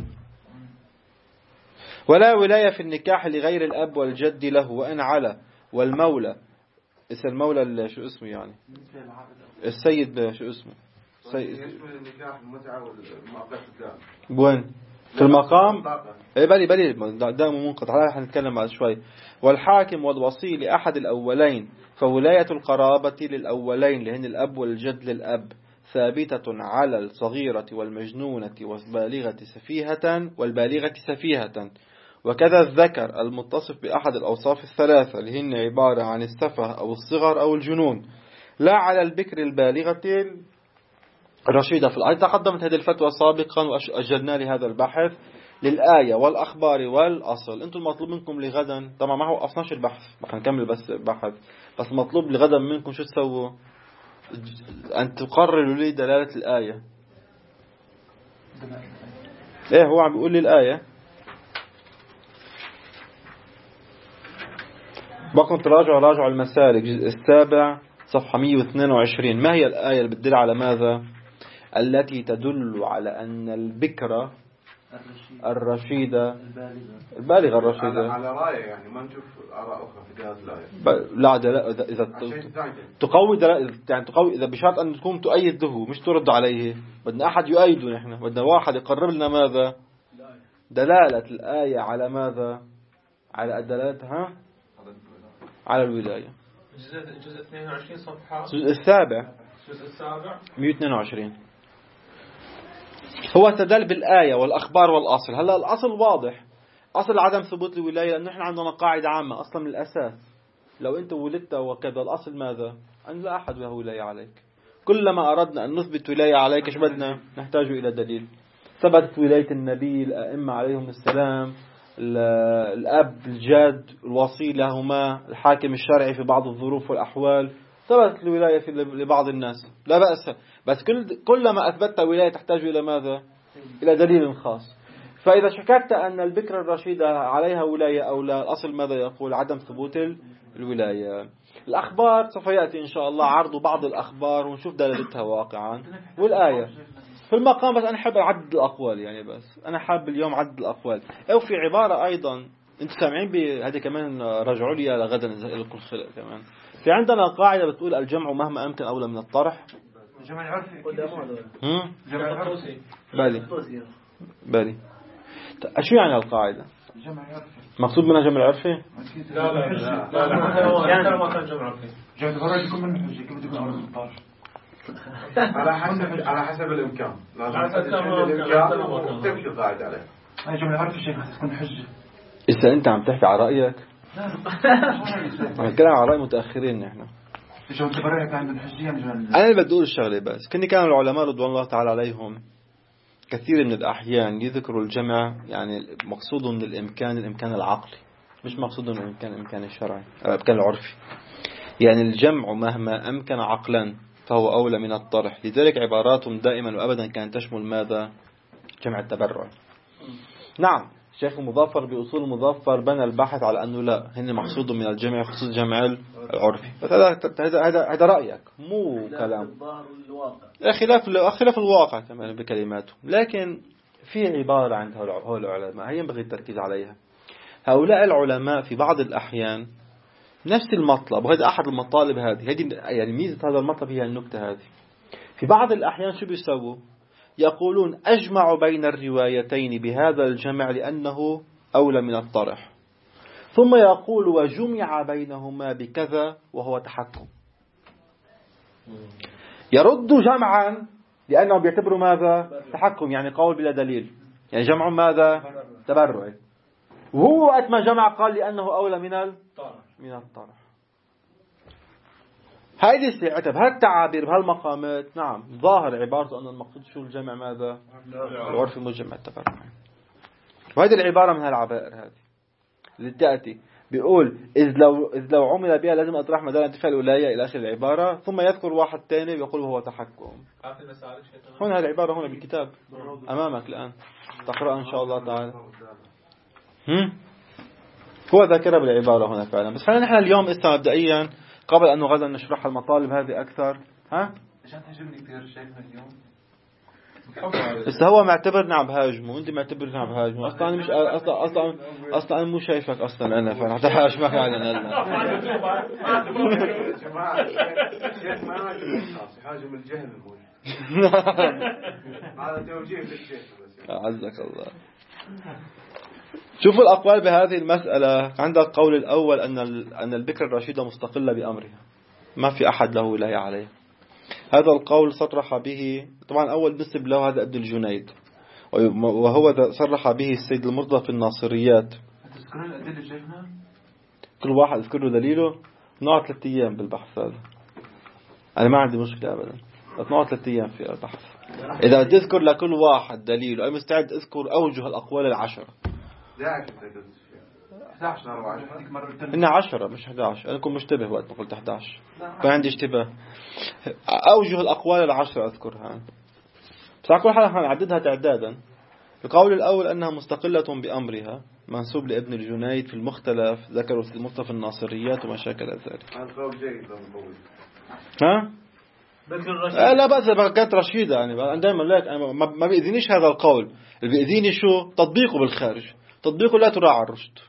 ولا ولاية في النكاح لغير الأب والجد له وإن على. والمولى اسم المولى شو اسمه يعني السيد شو اسمه سيد يشمل النكاح المتعة والمعقد وين في المقام. ايه بالي بالي دائما منقطع، على حنتكلم بعد شوي. والحاكم والوصي لأحد الأولين، فولاية القرابة للأولين لهن الأب والجد للأب ثابتة على الصغيرة والمجنونة والبالغة سفيهة والبالغة سفيهة. وكذا الذكر المتصف بأحد الأوصاف الثلاثة لهن عبارة عن السفه أو الصغر أو الجنون، لا على البكر البالغة الرشيدة. في الآية تقدمت هذه الفتوى سابقا وأجلنا لهذا البحث للآية والأخبار والأصل. أنتم المطلوب منكم لغدا، طبعا ما هو أصناش البحث نكمل بس بحث، بس مطلوب لغدا منكم شو تسووا؟ أن تقرروا لي دلالة الآية. إيه هو عم بيقول لي الآية بقوا تراجعوا راجعوا المسالك الجزء السابع صفحة مئة واثنين وعشرين. ما هي الآية اللي بتدل على ماذا؟ التي تدل على أن البكرة الرشيدة البالغة الرشيدة على رأي يعني ما نشوف آراء أخرى في هذه الآية. لا لا إذا إذا تقوي يعني تقوي إذا بشرط أن تكون تؤيده مش ترد عليه. بدنا أحد يؤيده، نحن بدنا واحد يقرب لنا ماذا؟ دلالة الآية على ماذا؟ على دلالتها على الولاية. جزء اثنين وعشرين صفحة الجزء السابع الجزء السابع مئة واثنين وعشرين. هو استدل بالآية والأخبار والأصل. هلا الأصل واضح، أصل عدم ثبوت الولاية، لأن نحن عندنا قاعدة عامة أصلا من الأساس، لو أنت ولدت وكذا الأصل ماذا؟ أن لا أحد له ولاية عليك. كلما أردنا أن نثبت ولاية عليك إيش بدنا؟ نحتاج إلى دليل. ثبتت ولاية النبي، الأئمة عليهم السلام، الأب، الجد، الوصي لهما، الحاكم الشرعي في بعض الظروف والأحوال. ثبتت الولاية في لبعض الناس لا بأس، بس كل كلما أثبتت ولاية تحتاج إلى ماذا؟ إلى دليل خاص. فإذا شككت أن البكرة الرشيدة عليها ولاية أو لا، الأصل ماذا يقول؟ عدم ثبوت الولاية. الأخبار سوف يأتي إن شاء الله عرض بعض الأخبار ونشوف دلالتها واقعا. والآية في المقام، بس أنا حاب عدد الأقوال يعني، بس أنا حاب اليوم عدد الأقوال. أو في عبارة أيضا أنتم سامعين بهذه كمان، رجعوا لي لغدا لكم خلق كمان. في عندنا قاعدة بتقول الجمع مهما أمكن أولى من الطرح. الجمع العرفي هم الجمع العرفي بالي بالي شو يعني القاعدة؟ الجمع العرفي مقصود منها جمع العرفي؟ لا لا لا لا ما كان جمع عرفي. جمع الفرج يكون من حجة كيف تكون أولى من الطرح؟ على حسب على حسب الإمكان. لازم تحدد الإمكان وتمشي القاعدة عليه. هاي جمع العرفي شيخ تكون حجة. إذا أنت عم تحكي على رأيك، نتكلم على رأي متأخرين نحن. شو أنت برأيك عند الحجة يعني؟ أنا اللي بدي أقول الشغلة بس، كني كانوا العلماء رضوان الله تعالى عليهم كثير من الأحيان يذكروا الجمع يعني مقصودهم من الإمكان الإمكان العقلي، مش مقصودهم من الإمكان الإمكان الشرعي الإمكان العرفي. يعني الجمع مهما أمكن عقلا فهو أولى من الطرح. لذلك عباراتهم دائما وأبدا كانت تشمل ماذا؟ جمع التبرع. نعم الشيخ المظفر بأصول المظفر بنى البحث على أنه لا، هن مقصود من الجمع خصوص جمع العرفي. بس هذا هذا هذا هذا رأيك مو كلام، خلاف خلاف الواقع كمان بكلماته. لكن في عبارة عند هؤلاء العلماء هي ينبغي التركيز عليها. هؤلاء العلماء في بعض الأحيان نفس المطلب، وهذا أحد المطالب هذه هذه يعني ميزة هذا المطلب هي النكتة هذه. في بعض الأحيان شو بيسووا؟ يقولون أجمع بين الروايتين بهذا الجمع لأنه أولى من الطرح، ثم يقول وجمع بينهما بكذا وهو تحكم. يرد جمعا لأنه بيعتبروا ماذا؟ تحكم، يعني قول بلا دليل، يعني جمع ماذا؟ تبرع. وهو وقت ما جمع قال لأنه أولى من من الطرح. هذه السيعتب هالتعابير بهالمقامات نعم ظاهر عبارته أن المقصود شو الجمع ماذا؟ العرف مجمع التبرع. وهذه العبارة من هالعبائر هذه اللي تأتي بيقول إذ لو إذ لو عمل بها لازم أطرح مدار انتفاء الولاية إلى آخر العبارة، ثم يذكر واحد ثاني ويقول وهو تحكم. هون هالعبارة هون بالكتاب أمامك الآن تقرأ إن شاء الله تعالى. هم؟ هو ذاكرها بالعبارة هنا فعلا. بس خلينا نحن اليوم إسا مبدئيا قبل أن غدا نشرح المطالب هذه أكثر. ها؟ عشان تهاجمني كثير شايفنا اليوم. بس هو معتبرنا عم بهاجمه وانت معتبرني عم بهاجمه. اصلا انا مش اصلا اصلا اصلا انا مو شايفك اصلا انا فانا هاشمك على انا. يا جماعه الشيخ ما هاجم الجهل هو. هذا توجيه للشيخ بس. اعزك الله. شوفوا الأقوال بهذه المسألة. عندك قول الأول أن أن البكر الرشيدة مستقلة بأمرها، ما في أحد له ولاية عليها. هذا القول صرح به طبعا أول نسب له هذا ابن الجنيد، وهو صرح به السيد المرضى في الناصريات. تذكرون الأدلة شيخنا؟ كل واحد يذكر له دليله. نقعد ثلاث أيام بالبحث هذا، أنا ما عندي مشكلة أبدا، بس نقعد ثلاث أيام في البحث. إذا تذكر لكل واحد دليله أنا مستعد أذكر أوجه الأقوال العشرة. إنها عشرة مش أحد عشر. أنا كنت مشتبه وقت ما قلت أحد عشر، كان عندي اشتباه. أوجه الأقوال العشرة أذكرها، بس على كل حال هنعددها تعدادا. القول الأول أنها مستقلة بأمرها منسوب لابن الجنيد في المختلف، ذكروا في المختلف الناصريات وما شاكل ذلك. القول جيد ها بكر الرشيد آه لا بأس إذا كانت رشيدة. يعني أنا دائما لك أنا ما ما بيأذينيش هذا القول، اللي بيأذيني شو تطبيقه بالخارج. تطبيقه لا تراعى الرشد.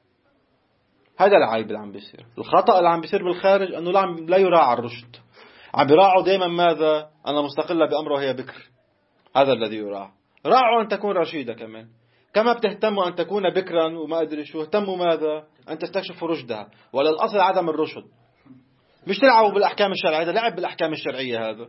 هذا العيب اللي عم بيصير. الخطأ اللي عم بيصير بالخارج أنه لا عم لا يراعى الرشد. عم بيراعوا دائما ماذا؟ أنا مستقلة بأمره وهي بكر. هذا الذي يراعى. راعوا أن تكون رشيدة كمان، كما بتهتموا أن تكون بكرا وما أدري شو. اهتموا ماذا؟ أن تستكشفوا رشدها. ولا الأصل عدم الرشد. مش تلعبوا بالأحكام الشرعية. هذا لعب بالأحكام الشرعية. هذا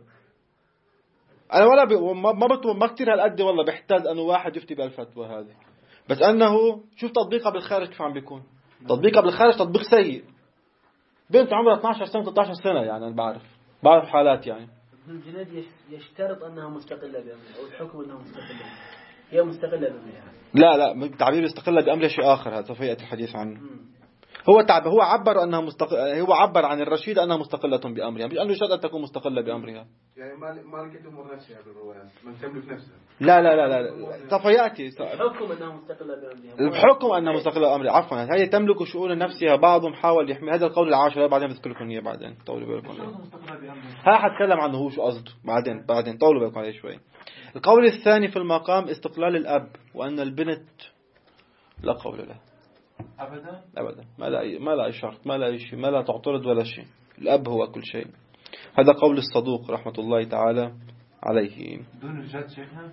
أنا ولا ب... ما ما, ما كتير هالقد والله بيحتاج أنه واحد يفتي بالفتوى هذه. بس أنه شوف تطبيقها بالخارج كيف عم بيكون. تطبيقها بالخارج تطبيق سيء. بنت عمرها اثني عشر سنة ثلاثة عشر سنة، يعني أنا بعرف بعرف حالات. يعني ابن الجنيد يشترط أنها مستقلة بأمرها، أو الحكم أنها مستقلة، هي مستقلة بأمرها. لا لا تعبير مستقلة بأمرها شيء آخر. هذا سوف يأتي الحديث عنه. هو تعب هو عبر أنها مستقل هو عبر عن الرشيدة أنها مستقلة بأمرها، مش أنه يشترط أن تكون مستقلة بأمرها. يعني ما ما لقيته مرشح هذا الرواية ما تملك نفسها. لا لا لا لا سوف يأتي. الحكم أنها مستقلة بأمرها. الحكم أنها مستقلة بأمرها. عفوا هي تملك شؤون نفسها. بعضهم حاول يحمي هذا القول العاشر. بعدين بذكر لكم إياه بعدين. طولوا بالكم. ها حتكلم عنه هو شو قصده بعدين بعدين طولوا بالكم عليه شوي. القول الثاني في المقام استقلال الأب، وأن البنت لا قول له أبدا أبدا. ما لا أي ما لا أي شرط، ما لا أي شيء، ما لا تعترض ولا شيء. الأب هو كل شيء. هذا قول الصدوق رحمة الله تعالى عليه. دون الجد شيخنا.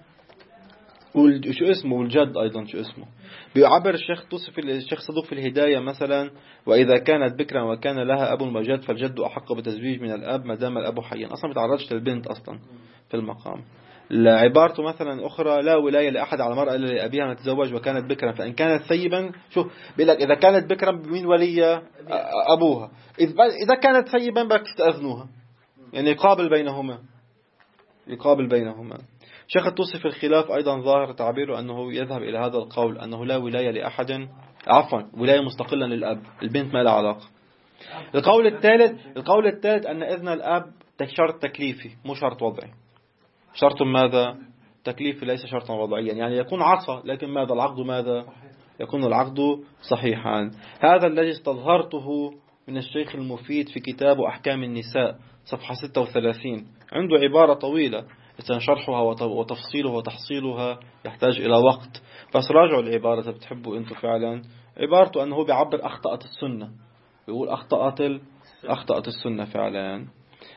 وشو اسمه والجد أيضا شو اسمه. بيعبر الشيخ توصف الشيخ صدوق في الهداية مثلا: وإذا كانت بكرا وكان لها أب وجد فالجد أحق بتزويج من الأب ما دام الأب حيا. أصلا ما بتعرضش للبنت أصلا في المقام. عبارته مثلا أخرى: لا ولاية لأحد على المرأة إلا لأبيها أن تتزوج وكانت بكرا، فإن كانت ثيبا شوف بيقول لك إذا كانت بكرا بمين ولية؟ أبوها. إذا كانت ثيبا بدك تستأذنوها. يعني يقابل بينهما يقابل بينهما. شيخ الطوسي في الخلاف أيضا ظاهر تعبيره أنه يذهب إلى هذا القول، أنه لا ولاية لأحد، عفوا ولاية مستقلة للأب، البنت ما لها علاقة. القول الثالث القول الثالث أن إذن الأب شرط تكليفي مو شرط وضعي. شرط ماذا؟ تكليفي ليس شرطا وضعيا. يعني يكون عصا لكن ماذا؟ العقد ماذا؟ يكون العقد صحيحا. هذا الذي استظهرته من الشيخ المفيد في كتاب أحكام النساء صفحة ستة وثلاثين. عنده عبارة طويلة إذن شرحها وتفصيلها وتحصيلها يحتاج إلى وقت، بس راجعوا العبارة إذا بتحبوا أنتم فعلا. عبارته أنه بيعبر أخطأت السنة، بيقول أخطأت ال... أخطأت السنة فعلا.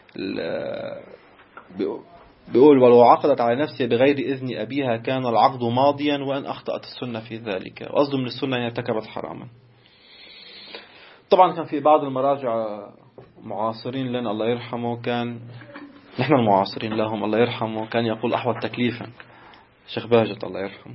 بيقول: ولو عقدت على نفسها بغير إذن أبيها كان العقد ماضيا وأن أخطأت السنة في ذلك. وقصده من السنة أن ارتكبت حراما. طبعا كان في بعض المراجع معاصرين لنا الله يرحمه، كان نحن المعاصرين لهم الله يرحمه، كان يقول أحوط تكليفا. شيخ باجت الله يرحمه.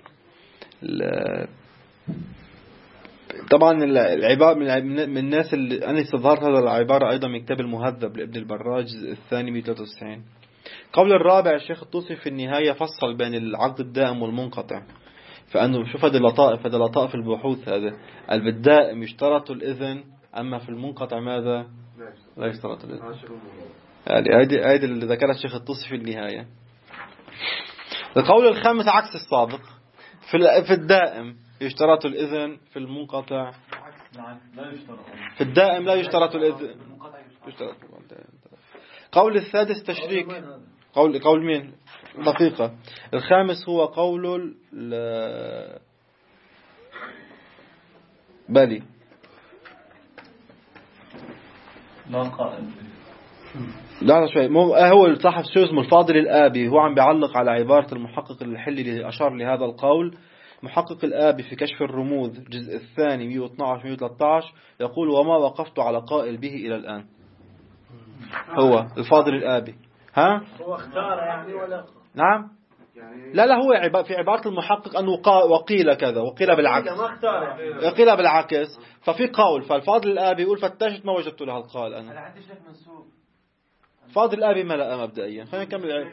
طبعا العبارة من الناس اللي أنا استظهرت هذا العبارة أيضا من كتاب المهذب لابن البراج الثاني مئة وثلاثة وتسعين. قول الرابع الشيخ الطوسي في النهاية فصل بين العقد الدائم والمنقطع، فأنه شوف هذه اللطائف هذه لطائف البحوث. هذا الدائم يشترط الإذن، أما في المنقطع ماذا؟ لا يشترط الإذن. هذه هذه اللي ذكرها الشيخ الطوسي في النهاية. القول الخامس عكس السابق. في في الدائم يشترط الإذن، في المنقطع في الدائم لا يشترط الإذن. يشترط. قول السادس تشريك. قول قول مين؟ دقيقة. الخامس هو قول ال بالي لا قائل. لا شوي مو هو صاحب شو اسمه الفاضل الآبي، هو عم بيعلق على عبارة المحقق الحلي اللي أشار لهذا القول. محقق الآبي في كشف الرموز الجزء الثاني مئة واثني عشر مئة وثلاثة عشر يقول: وما وقفت على قائل به إلى الآن. هو الفاضل الآبي. ها هو اختار يعني ولا نعم لا لا هو في عبارة المحقق أنه وقيل كذا وقيل بالعكس وقيل بالعكس. ففي قول فالفاضل الآبي يقول فتشت ما وجدت له القال. أنا أنا عندي شيخ منسوب فاضل الآبي ملأ مبدئيا. خلينا نكمل.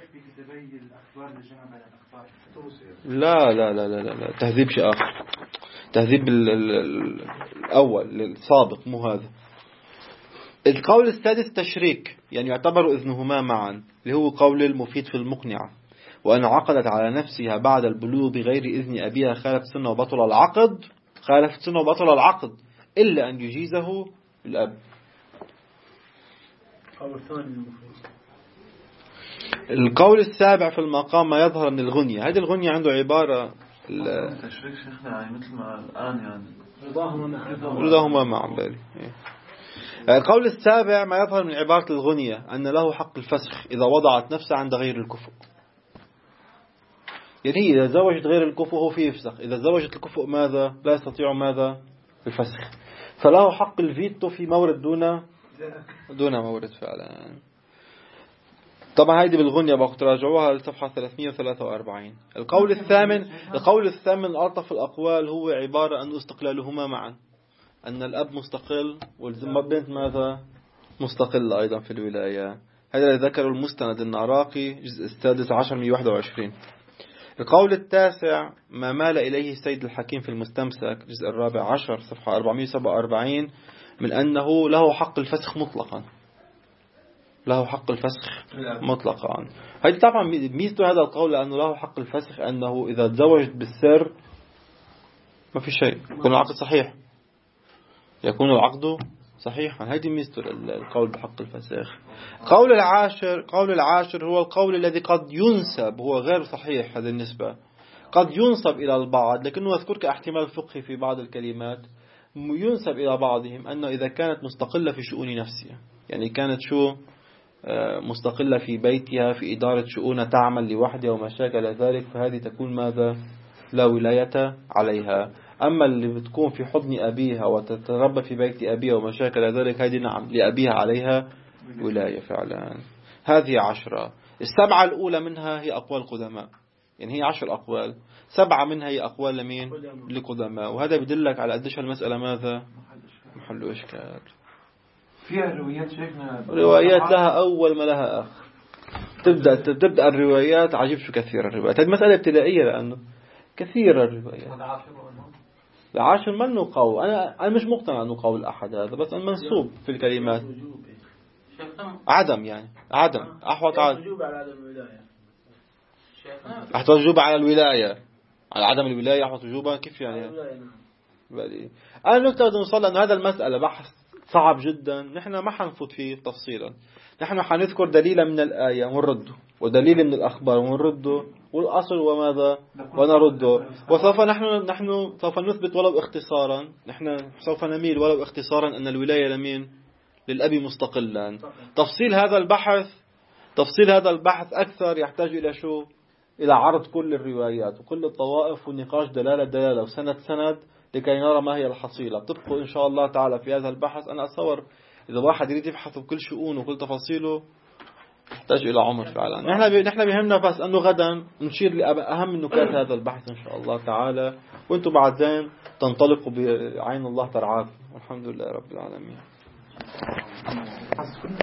لا لا لا لا لا تهذيب شيء آخر. تهذيب الأول السابق مو هذا. القول السادس تشريك، يعني يعتبر إذنهما معا، اللي هو قول المفيد في المقنعة: وأن عقدت على نفسها بعد البلوغ بغير إذن أبيها خالف سنة وبطل العقد خالف سنة وبطل العقد إلا أن يجيزه الأب. القول السابع في المقام ما يظهر من الغنية. هذه الغنية عنده عبارة تشريك شيخنا يعني مثل ما الآن يعني رضاهما مع بالي. القول السابع ما يظهر من عبارة الغنية أن له حق الفسخ إذا وضعت نفسه عند غير الكفؤ. يعني إذا زوجت غير الكفؤ هو فيه يفسخ، إذا زوجت الكفؤ ماذا لا يستطيع ماذا الفسخ، فله حق الفيتو في مورد دون دون مورد فعلا. طبعا هيدي بالغنية بقى تراجعوها لصفحة ثلاثمئة وثلاثة وأربعين. القول الثامن القول الثامن الألطف الأقوال هو عبارة أن استقلالهما معا، أن الأب مستقل والبنت ماذا مستقلة أيضا في الولاية. هذا اللي ذكره المستند النراقي جزء السادس عشر من واحد وعشرين. القول التاسع ما مال إليه السيد الحكيم في المستمسك جزء الرابع عشر صفحة أربعمئة وسبعة وأربعين من أنه له حق الفسخ مطلقا، له حق الفسخ مطلقا. هذه طبعا ميزته هذا القول لأنه له حق الفسخ أنه إذا تزوجت بالسر ما في شيء يكون العقد صحيح، يكون العقد صحيحا. هذه ميزته القول بحق الفسخ. قول العاشر قول العاشر هو القول الذي قد ينسب، هو غير صحيح هذه النسبة، قد ينسب إلى البعض لكنه يذكرك احتمال فقهي في بعض الكلمات، ينسب إلى بعضهم أنه إذا كانت مستقلة في شؤون نفسها، يعني كانت شو مستقلة في بيتها في إدارة شؤونها تعمل لوحدها وما شاكل ذلك، فهذه تكون ماذا لا ولاية عليها. أما اللي بتكون في حضن أبيها وتتربى في بيت أبيها وما شاكل ذلك هذه نعم لأبيها عليها ولاية فعلا. هذه عشرة. السبعة الأولى منها هي أقوال قدماء، يعني هي عشر أقوال، سبعة منها هي أقوال لمين لقدماء، وهذا بدلك على قديش المسألة ماذا محل إشكال. فيها روايات شيخنا، روايات لها أول ما لها آخر. تبدأ تبدأ الروايات عجيب شو كثيرة الروايات. هذه مسألة ابتدائية لأنه كثيرة الروايات. العاشر منه قول، أنا أنا مش مقتنع أنه قول أحد هذا، بس أنا منسوب في الكلمات عدم، يعني عدم أحوط عدم أحوط وجوب على الولاية، على عدم الولاية أحوط وجوبا كيف يعني. أنا نقطة نوصل أن هذا المسألة بحث صعب جدا، نحن ما حنفوت فيه تفصيلا، نحن حنذكر دليلا من الآية ونرده ودليل من الأخبار ونرده والأصل وماذا ونرده، وسوف نحن نحن سوف نثبت ولو اختصارا، نحن سوف نميل ولو اختصارا أن الولاية لمين للأب مستقلا. تفصيل هذا البحث تفصيل هذا البحث أكثر يحتاج إلى شو إلى عرض كل الروايات وكل الطوائف ونقاش دلالة دلالة وسند سند لكي نرى ما هي الحصيلة. تبقوا إن شاء الله تعالى في هذا البحث. أنا أتصور إذا واحد يريد يبحث بكل شؤونه وكل تفاصيله يحتاج إلى عمر فعلا. نحن نحن بهمنا بس أنه غدا نشير لأهم النكات هذا البحث إن شاء الله تعالى، وأنتم بعدين تنطلقوا بعين الله ترعاكم. والحمد لله رب العالمين.